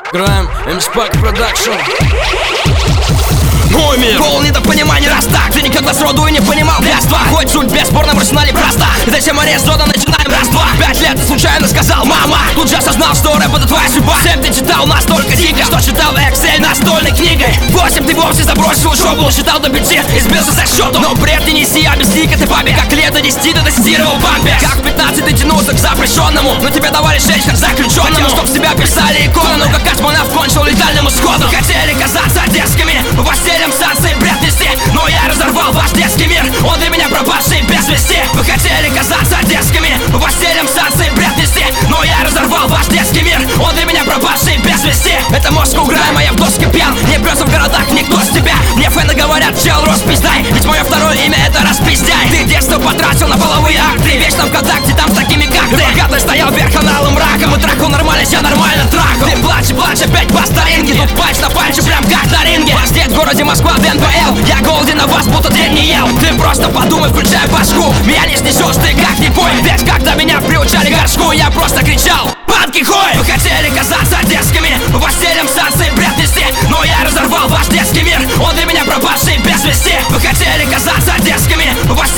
Грэм, Мспак Продакшн. Мой мир полон недопонимания, раз так ты никогда сроду и не понимал блядства. Хоть суть бесспорно в арсенале проста. Зачем арест зона, начинаем раз-два. 5 лет ты случайно сказал мама. Тут же осознал, что рэп это твоя судьба. 7 ты читал настолько дико, что читал Excel настольной книгой. 8 ты вовсе забросил учебу, считал до 5 и сбился со счету. Но бред не неси, объясни-ка ты папе, как лет до 10 ты тестировал бампер. Как в 15 ты тянулся к запрещенному, но тебе давали жечь как заключенному. Хотел, чтоб себя писали икону, как космонавт кончил летальному сходу. Хотели казаться дерзкими, в постелям станции бред нести, но я разорвал ваш детский мир, он для меня пропавший без вести. Вы хотели казаться дерзкими, в постелям станции бред нести, но я разорвал ваш детский мир, он для меня пропавший без вести. Это Москва, Грэм, я в доске пьян, не прется в городах никто с тебя. Мне фэны говорят, чел, распиздай, ведь мое второе имя это распиздяй. Ты детство потратил на половые акты, вечно в контакте там с такими как ты. Богатый стоял вверх каналом раком и трахал нормально, я нормально трахал. Ты плачь опять по старинке, тут пальч на пальче прям как на ринге. Ваш дед в городе Москва, в НПЛ, я голоден на вас, будто день не ел. Ты просто подумай, включай башку, меня не снесешь ты как не пой. Ведь когда меня приучали к горшку, я просто кричал: падки хуй! Вы хотели казаться дерзкими, в постелям станции бред нести, но я разорвал ваш детский мир, он для меня пропавший без вести. Вы хотели казаться дерзкими, в постелям